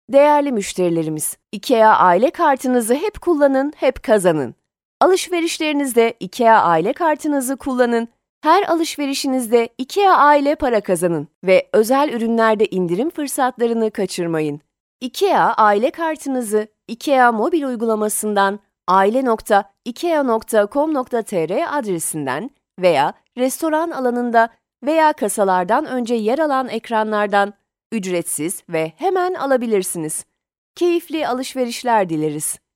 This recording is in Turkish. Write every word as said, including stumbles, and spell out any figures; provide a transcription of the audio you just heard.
Değerli müşterilerimiz, IKEA aile kartınızı hep kullanın, hep kazanın. Alışverişlerinizde IKEA aile kartınızı kullanın, her alışverişinizde IKEA aile para kazanın ve özel ürünlerde indirim fırsatlarını kaçırmayın. IKEA aile kartınızı IKEA mobil uygulamasından aile nokta ikea nokta com nokta tr adresinden veya restoran alanında veya kasalardan önce yer alan ekranlardan ücretsiz ve hemen alabilirsiniz. Keyifli alışverişler dileriz.